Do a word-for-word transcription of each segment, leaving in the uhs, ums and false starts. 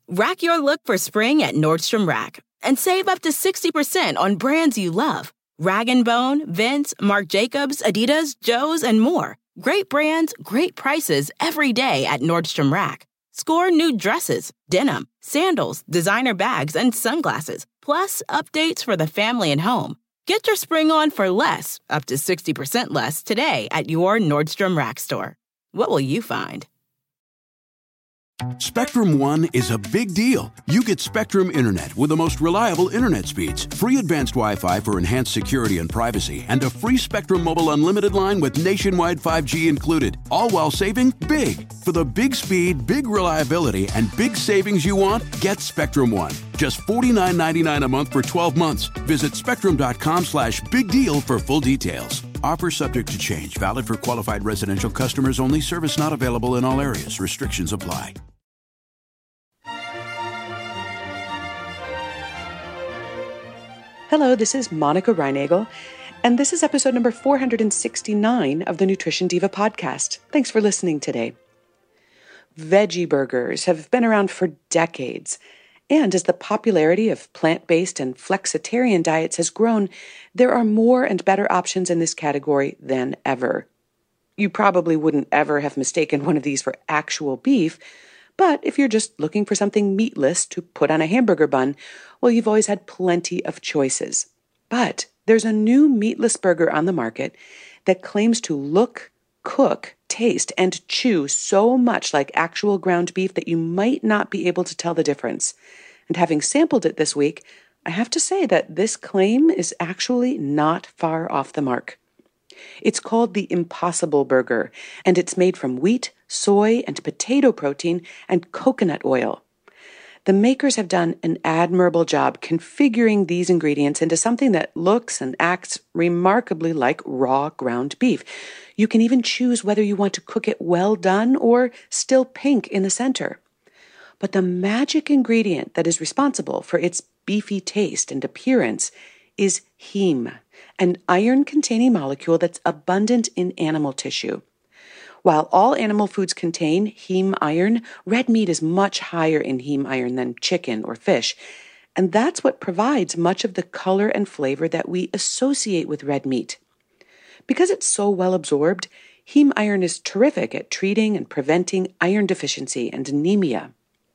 Rack your look for spring at Nordstrom Rack and save up to sixty percent on brands you love. Rag and Bone, Vince, Marc Jacobs, Adidas, Joe's, and more. Great brands, great prices every day at Nordstrom Rack. Score new dresses, denim, sandals, designer bags, and sunglasses, plus updates for the family and home. Get your spring on for less, up to sixty percent less, today at your Nordstrom Rack store. What will you find? Spectrum One is a big deal. You get Spectrum Internet with the most reliable internet speeds, free advanced Wi-Fi for enhanced security and privacy, and a free Spectrum Mobile Unlimited line with nationwide five G included, all while saving big. For the big speed, big reliability, and big savings you want, get Spectrum One. Just forty-nine ninety-nine a month for twelve months. Visit spectrum.com slash big deal for full details. Offer subject to change. Valid for qualified residential customers only. Service not available in all areas. Restrictions apply. Hello, this is Monica Reinagel, and this is episode number four hundred sixty-nine of the Nutrition Diva podcast. Thanks for listening today. Veggie burgers have been around for decades, and as the popularity of plant-based and flexitarian diets has grown, there are more and better options in this category than ever. You probably wouldn't ever have mistaken one of these for actual beef, but if you're just looking for something meatless to put on a hamburger bun, well, you've always had plenty of choices. But there's a new meatless burger on the market that claims to look, cook, taste, and chew so much like actual ground beef that you might not be able to tell the difference. And having sampled it this week, I have to say that this claim is actually not far off the mark. It's called the Impossible Burger, and it's made from wheat, soy, and potato protein and coconut oil. The makers have done an admirable job configuring these ingredients into something that looks and acts remarkably like raw ground beef. You can even choose whether you want to cook it well done or still pink in the center. But the magic ingredient that is responsible for its beefy taste and appearance is heme, an iron-containing molecule that's abundant in animal tissue. While all animal foods contain heme iron, red meat is much higher in heme iron than chicken or fish, and that's what provides much of the color and flavor that we associate with red meat. Because it's so well absorbed, heme iron is terrific at treating and preventing iron deficiency and anemia.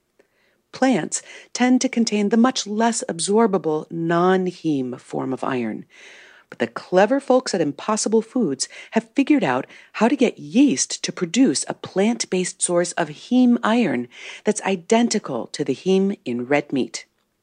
Plants tend to contain the much less absorbable non-heme form of iron. But the clever folks at Impossible Foods have figured out how to get yeast to produce a plant-based source of heme iron that's identical to the heme in red meat.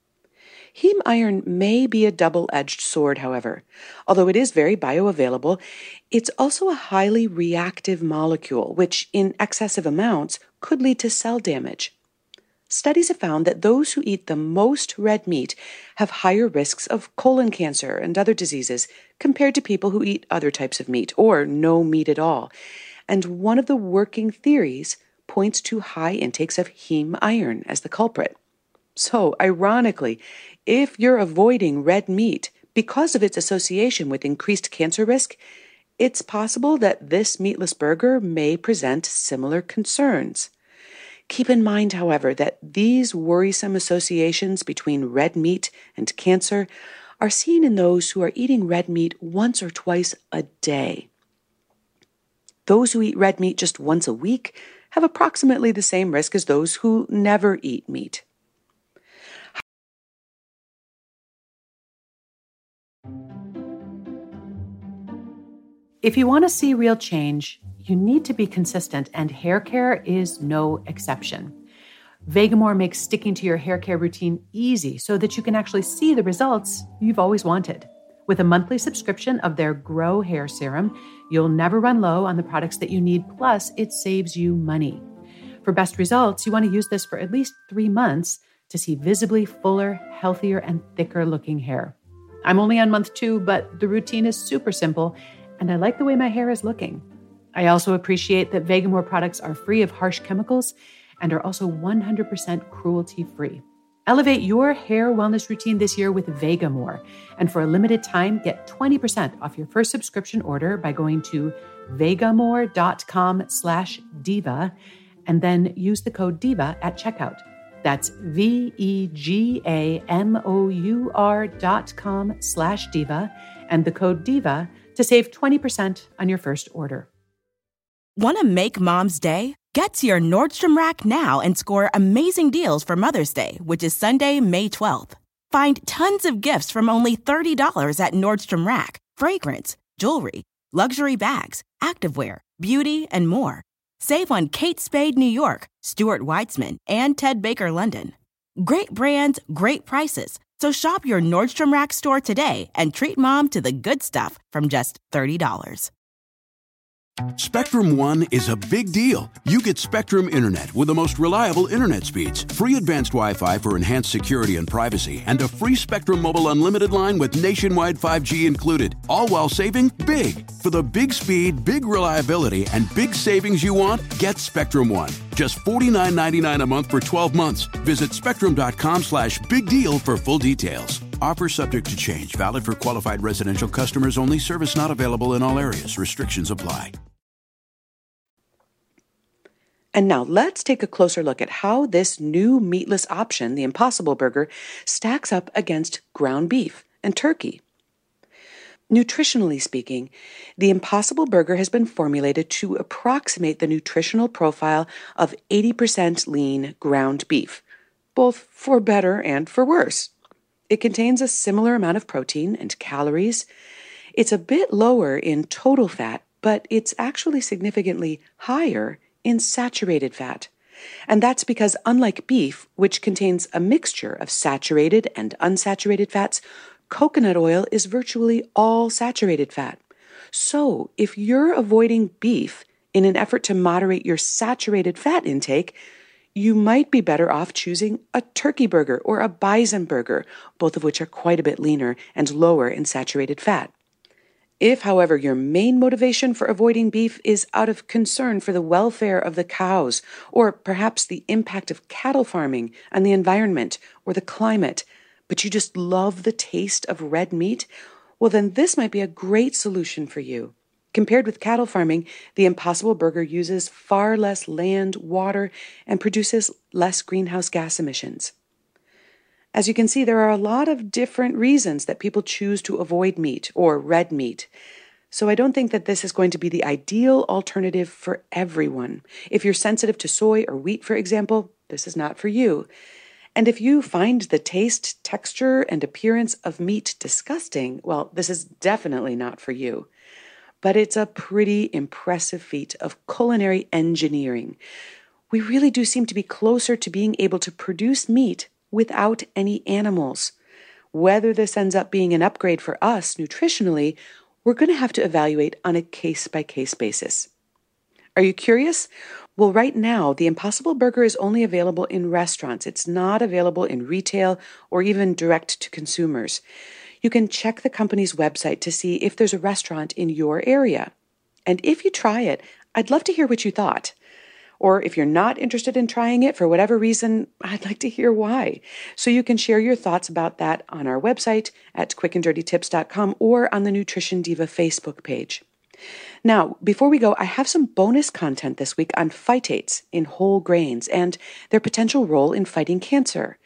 Heme iron may be a double-edged sword, however. Although it is very bioavailable, it's also a highly reactive molecule, which in excessive amounts could lead to cell damage. Studies have found that those who eat the most red meat have higher risks of colon cancer and other diseases compared to people who eat other types of meat or no meat at all. And one of the working theories points to high intakes of heme iron as the culprit. So, ironically, if you're avoiding red meat because of its association with increased cancer risk, it's possible that this meatless burger may present similar concerns. Keep in mind, however, that these worrisome associations between red meat and cancer are seen in those who are eating red meat once or twice a day. Those who eat red meat just once a week have approximately the same risk as those who never eat meat. If you want to see real change, you need to be consistent, and hair care is no exception. Vegamour makes sticking to your hair care routine easy so that you can actually see the results you've always wanted. With a monthly subscription of their Grow Hair Serum, you'll never run low on the products that you need, plus it saves you money. For best results, you want to use this for at least three months to see visibly fuller, healthier, and thicker looking hair. I'm only on month two, but the routine is super simple, and I like the way my hair is looking. I also appreciate that Vegamour products are free of harsh chemicals and are also one hundred percent cruelty-free. Elevate your hair wellness routine this year with Vegamour, and for a limited time, get twenty percent off your first subscription order by going to vegamour.com slash diva and then use the code DIVA at checkout. That's V-E-G-A-M-O-U-R dot com slash diva and the code DIVA to save twenty percent on your first order. Want to make Mom's day? Get to your Nordstrom Rack now and score amazing deals for Mother's Day, which is Sunday, May twelfth. Find tons of gifts from only thirty dollars at Nordstrom Rack. Fragrance, jewelry, luxury bags, activewear, beauty, and more. Save on Kate Spade New York, Stuart Weitzman, and Ted Baker London. Great brands, great prices. So shop your Nordstrom Rack store today and treat Mom to the good stuff from just thirty dollars. Spectrum One is a big deal. You get Spectrum Internet with the most reliable internet speeds, free advanced Wi-Fi for enhanced security and privacy, and a free Spectrum Mobile unlimited line with nationwide five G included, all while saving big. For the big speed, big reliability, and big savings you want, get Spectrum One. Just forty-nine ninety-nine a month for twelve months. Visit spectrum.com slash big deal for full details. Offer subject to change. Valid for qualified residential customers only. Service not available in all areas. Restrictions apply. And now let's take a closer look at how this new meatless option, the Impossible Burger, stacks up against ground beef and turkey. Nutritionally speaking, the Impossible Burger has been formulated to approximate the nutritional profile of eighty percent lean ground beef, both for better and for worse. It contains a similar amount of protein and calories. It's a bit lower in total fat, but it's actually significantly higher in saturated fat. And that's because unlike beef, which contains a mixture of saturated and unsaturated fats, coconut oil is virtually all saturated fat. So if you're avoiding beef in an effort to moderate your saturated fat intake, you might be better off choosing a turkey burger or a bison burger, both of which are quite a bit leaner and lower in saturated fat. If, however, your main motivation for avoiding beef is out of concern for the welfare of the cows, or perhaps the impact of cattle farming on the environment or the climate, but you just love the taste of red meat, well then this might be a great solution for you. Compared with cattle farming, the Impossible Burger uses far less land, water, and produces less greenhouse gas emissions. As you can see, there are a lot of different reasons that people choose to avoid meat or red meat. So I don't think that this is going to be the ideal alternative for everyone. If you're sensitive to soy or wheat, for example, this is not for you. And if you find the taste, texture, and appearance of meat disgusting, well, this is definitely not for you. But it's a pretty impressive feat of culinary engineering. We really do seem to be closer to being able to produce meat without any animals. Whether this ends up being an upgrade for us nutritionally, we're going to have to evaluate on a case-by-case basis. Are you curious? Well, right now, the Impossible Burger is only available in restaurants. It's not available in retail or even direct to consumers. You can check the company's website to see if there's a restaurant in your area. And if you try it, I'd love to hear what you thought. Or if you're not interested in trying it for whatever reason, I'd like to hear why. So you can share your thoughts about that on our website at quick and dirty tips dot com or on the Nutrition Diva Facebook page. Now, before we go, I have some bonus content this week on phytates in whole grains and their potential role in fighting cancer.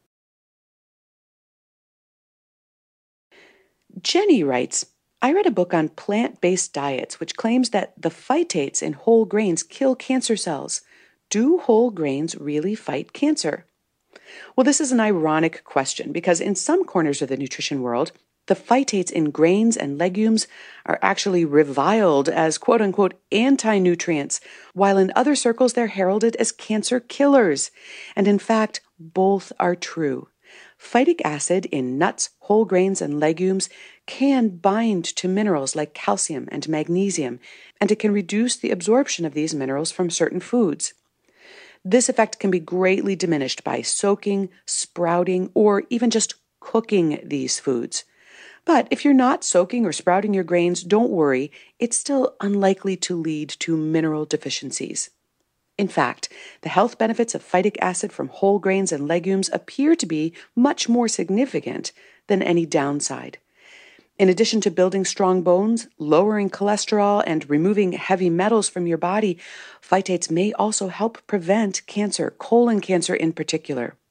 Jenny writes, I read a book on plant-based diets which claims that the phytates in whole grains kill cancer cells. Do whole grains really fight cancer? Well, this is an ironic question because in some corners of the nutrition world, the phytates in grains and legumes are actually reviled as quote-unquote anti-nutrients, while in other circles they're heralded as cancer killers. And in fact, both are true. Phytic acid in nuts, whole grains, and legumes can bind to minerals like calcium and magnesium, and it can reduce the absorption of these minerals from certain foods. This effect can be greatly diminished by soaking, sprouting, or even just cooking these foods. But if you're not soaking or sprouting your grains, don't worry, it's still unlikely to lead to mineral deficiencies. In fact, the health benefits of phytic acid from whole grains and legumes appear to be much more significant than any downside. In addition to building strong bones, lowering cholesterol, and removing heavy metals from your body, phytates may also help prevent cancer, colon cancer in particular.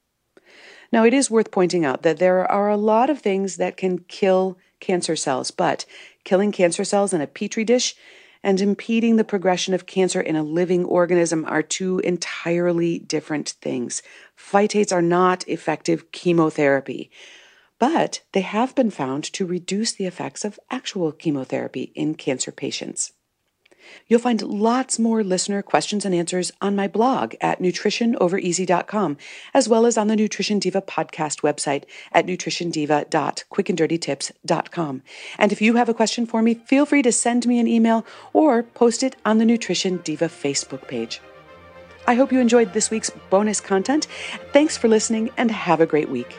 Now, it is worth pointing out that there are a lot of things that can kill cancer cells, but killing cancer cells in a petri dish and impeding the progression of cancer in a living organism are two entirely different things. Phytates are not effective chemotherapy, but they have been found to reduce the effects of actual chemotherapy in cancer patients. You'll find lots more listener questions and answers on my blog at nutrition over easy dot com, as well as on the Nutrition Diva podcast website at nutrition diva dot quick and dirty tips dot com. And if you have a question for me, feel free to send me an email or post it on the Nutrition Diva Facebook page. I hope you enjoyed this week's bonus content. Thanks for listening and have a great week.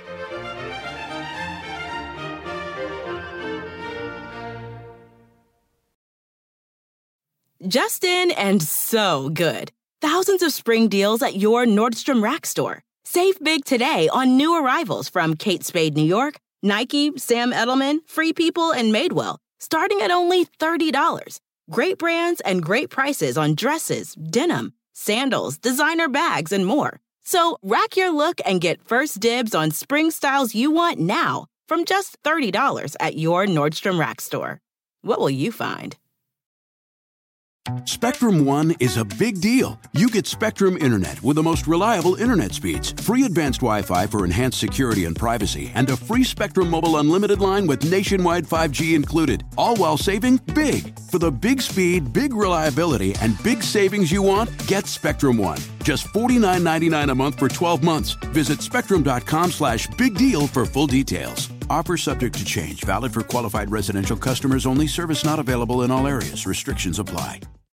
Justin and so good. Thousands of spring deals at your Nordstrom Rack store. Save big today on new arrivals from Kate Spade New York, Nike, Sam Edelman, Free People, and Madewell, starting at only thirty dollars. Great brands and great prices on dresses, denim, sandals, designer bags, and more. So rack your look and get first dibs on spring styles you want now from just thirty dollars at your Nordstrom Rack store. What will you find? Spectrum One is a big deal. You get Spectrum Internet with the most reliable internet speeds, free advanced Wi-Fi for enhanced security and privacy, and a free Spectrum Mobile Unlimited line with nationwide five G included, all while saving big. For the big speed, big reliability, and big savings you want, get Spectrum One. Just forty-nine ninety-nine a month for twelve months. Visit spectrum.com slash big deal for full details. Offer subject to change. Valid for qualified residential customers only. Service not available in all areas. Restrictions apply.